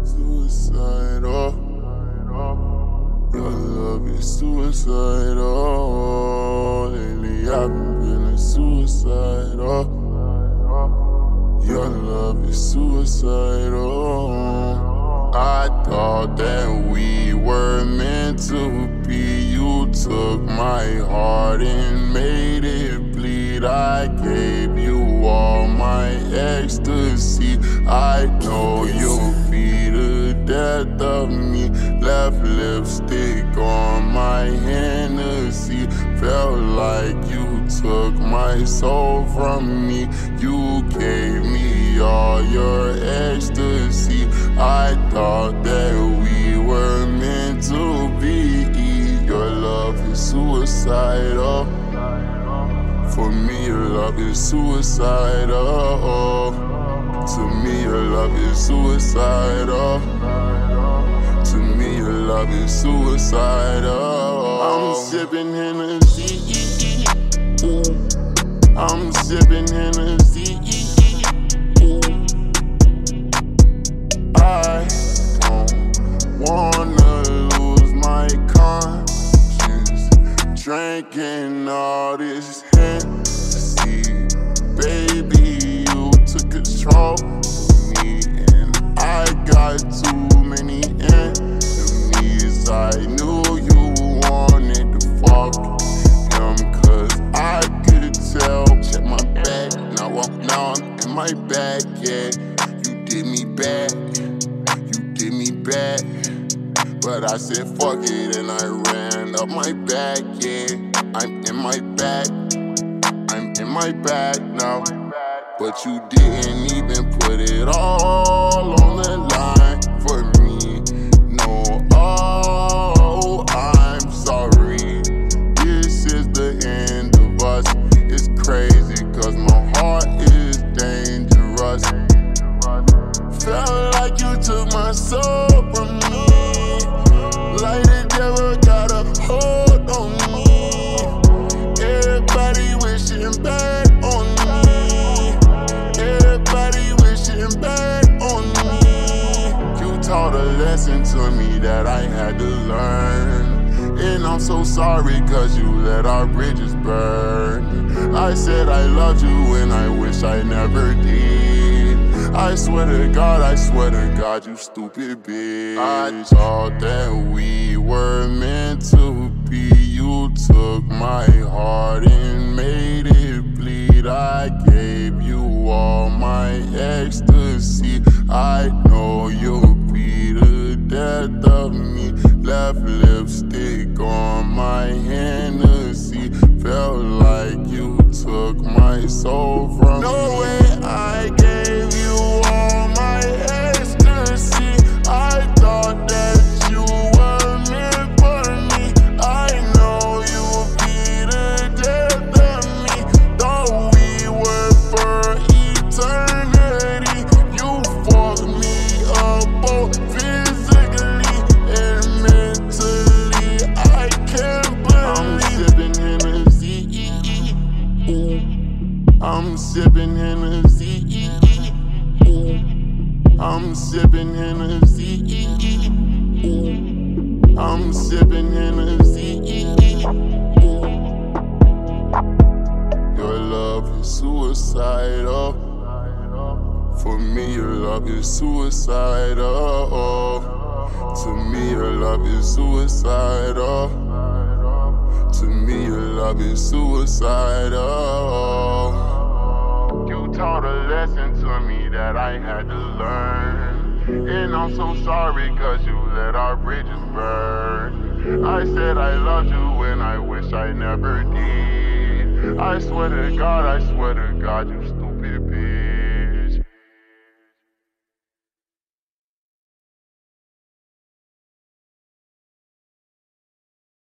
Suicidal. Your love is suicidal. Lately I've been feeling suicidal. Your love is suicidal. I thought that we were meant to be. You took my heart and made it bleed. I gave you all my ecstasy. I know you'll be the death of me. Left lipstick on my Hennessy. Felt like you took my soul from me. You gave me all your ecstasy. I thought that we were meant to be. Your love is suicidal. For me, your love is suicidal. To me, your love is suicidal. To me, your love is suicidal. I'm sipping Hennessy. I'm sipping Hennessy. I don't wanna lose my conscience, drinking all this Hennessy. Baby, you took control of me, and I got too many enemies. I knew you wanted to fuck him, cause I could tell. Check my back, now I'm in my bag, yeah. You did me bad, but I said fuck it and I ran up my bag, yeah. I'm in my bag now. But you didn't even put it all on the line for me. No, oh, I'm sorry. This is the end of us. It's crazy cause my heart is dangerous. Felt like you took my soul from me. Like the devil got a hold on me. Everybody wishing bad on me. Everybody wishing bad on me. You taught a lesson to me that I had to learn. And I'm so sorry cause you let our bridges burn. I said I loved you and I wish I never did. I swear to God, you stupid bitch. I thought that we were meant to be. You took my heart and made it bleed. I gave you all my ecstasy. I know you'll be the death of me. Left lipstick on my Hennessy. Felt like you took my soul from me. No way I gave you all my ecstasy. I thought that you were meant for me. I know you would be the death of me. Thought we were for eternity. You fucked me up both physically and mentally. I can't believe I'm sipping Hennessy. I'm sipping Hennessy. I'm sipping Hennessy. I'm sipping Hennessy. Your love is suicidal. For me, your love is suicidal. To me, your love is suicidal. To me, your love is suicidal. You taught a lesson to me that I had to learn. And I'm so sorry cause you let our bridges burn. I said I loved you and I wish I never did. I swear to God, you